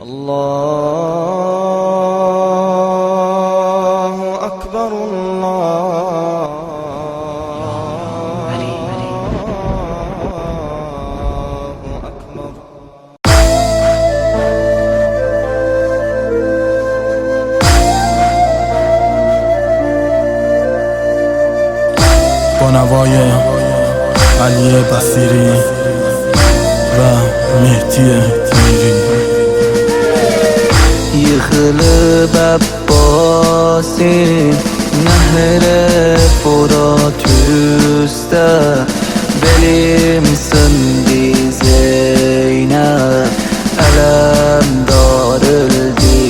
الله أكبر الله أكبر. با نوای علی بصیری و مهدی میری. Yıkılıp Abbasi nehre Fırat üstte belim söndü Zeynep elem darıldı.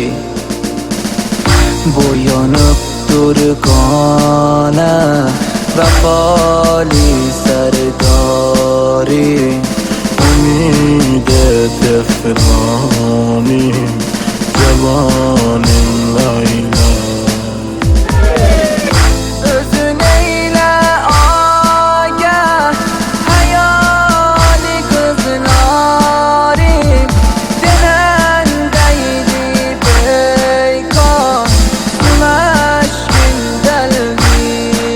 Boyanıp durgane vefali serdari امید دفرانی جوان لیلا. Özün eyle agah hayali kızları denendeydi beykan sümeşkin deldi.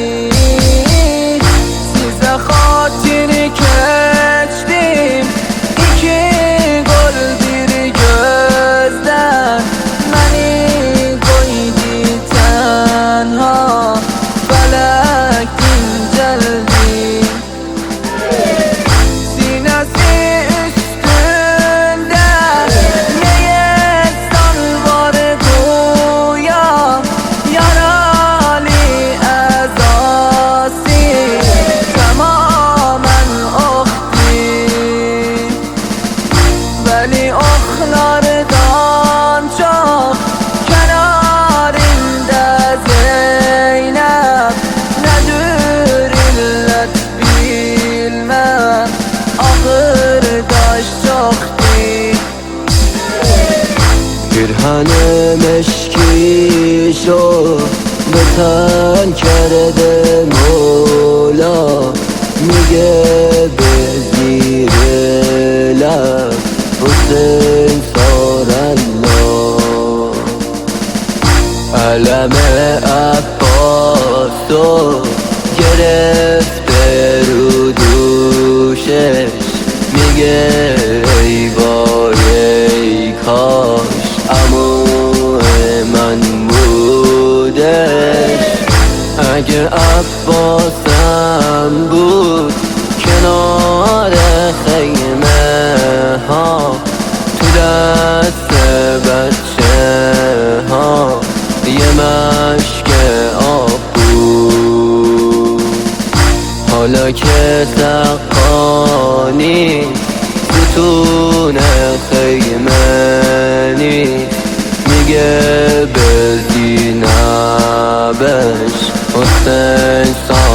Size hatir keçtim iki gol bir gözden beni koydu tenha felek inceldi. Sinesi üstünde Yeğestan var goya yaralı ezası tamamen aktı. Veli oklardan çok kenarında Zeynep nedir illet bilmem ağır daş çoktu. Gürhanım eşki şo beten kerede mola mige bezdireler Hüseyin sarallah Aleme Abbas'o gerefte ruduşeş mige ey vay ey kaş amو من بودش اگه عباسم بود کنار خیمه ها تو دست بچه ها یه مشک آب بود حالا که سقانی ستون خیمه نیست میگه به زینبش حسین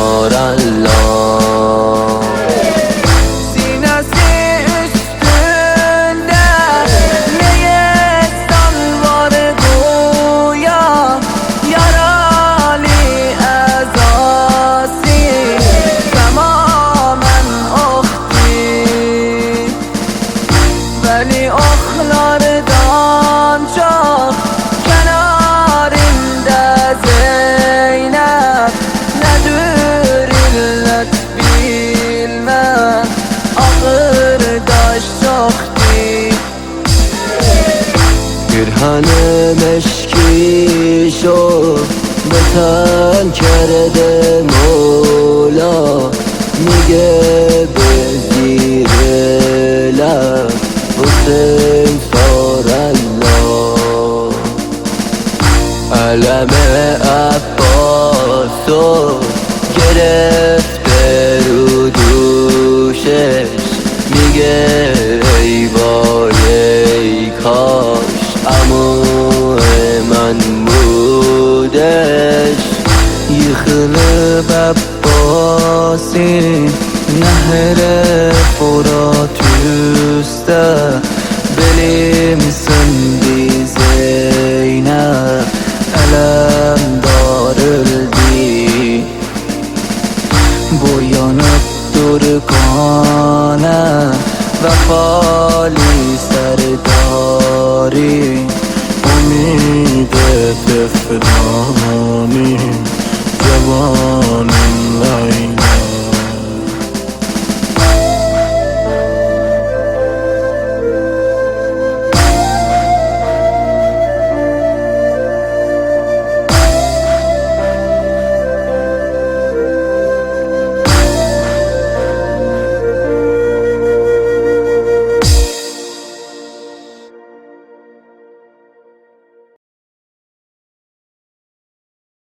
سارالله. Sinesi üstünde Yeğestan var goya yaralı ezası tamamen aktı. Veli oklardan çok kenarında Zeynep nedir illet bilmem ağır daş çoktu. Gürhanım eşki şo beten kerede mola mige bezdireler Hüseyin sarallah Aleme Abbas'o gerefte ruduşeş mige ey vay ey kaş amو من بودش. Yıkılıp Abbasi nehre Fırat üstte belim söndü Zeynep elem darıldı. Boyanıp durgane vefali serdari رفیق